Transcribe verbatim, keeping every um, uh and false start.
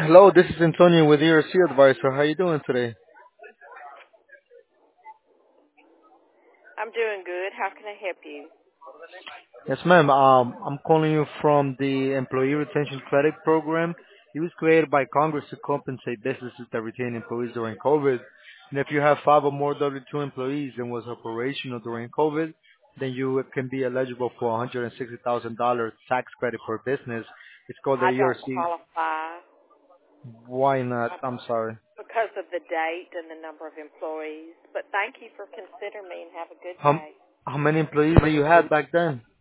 Hello, this is Antonio with E R C Advisor. How you doing today? I'm doing good. How can I help you? Yes, ma'am. Um, I'm calling you from the Employee Retention Credit Program. It was created by Congress to compensate businesses that retain employees during COVID. And if you have five or more W two employees and was operational during COVID, then you can be eligible for one hundred sixty thousand dollars tax credit per business. It's called the I don't E R C. qualify Why not? uh, I'm sorry. because of the date and the number of employees. But thank you for considering me and have a good How, day. how many employees do you have back then?